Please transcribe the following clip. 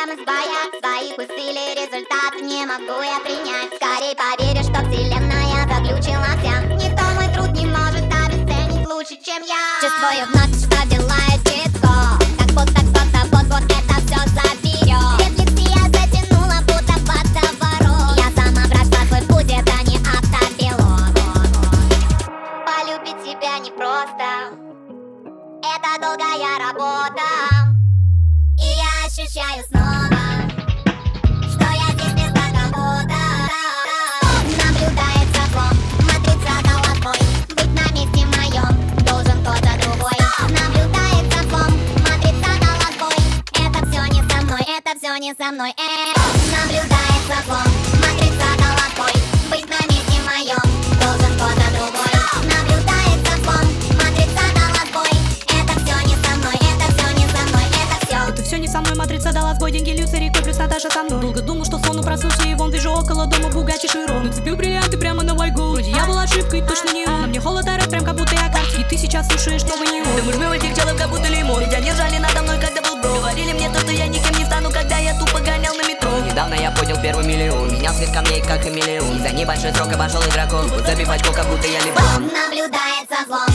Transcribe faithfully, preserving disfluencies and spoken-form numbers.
проблемы с боях своих усилий, результат не могу я принять. Скорей поверишь, что вселенная заключила всем. Никто мой труд не может обесценить лучше, чем я. Чувствую вновь, что делаю читко, как будто кто-то вот-вот это все заберет. Рефлексия затянула, будто водоворот. Я сама прошла свой путь, это не автопилот. Полюбить себя непросто, это долгая работа. И я ощущаю снова, что я здесь вместо кого-то. Наблюдает за злом, матрица дала бой. Быть на месте моем должен кто-то другой. Наблюдает за злом, матрица дала бой. Это все не со мной, это все не со мной. Э-э. Наблюдает за злом, матрица дала бой. Быть на месте моем должен кто-то другой. Наблюдает за злом, матрица дала бой. Это все не со мной, это все не со мной, это все. Это все не со мной, матрица дала сбой. Деньги льются рекой, плюс Наташа со мной. Долго думал, что сон, проснулся и вон вижу около дома Бугатти Широн. Нацепил бриллианты прямо на вальгу. Вроде я был ошибкой, точно не он. На мне холод орет, прям как будто я карте. И ты сейчас слушаешь новый неон. Да мурмел этих челов, как будто лимон. Ведь они ржали надо мной, когда был бро. Говорили мне то, что я никем не стану, когда я тупо гонял на метро. Недавно я поднял первый миллион. Меня свет камней, как хамелеон. За небольшой срок обошел и дракон. Буду забивать гол, как будто я Леброн. Наблюдает за злом,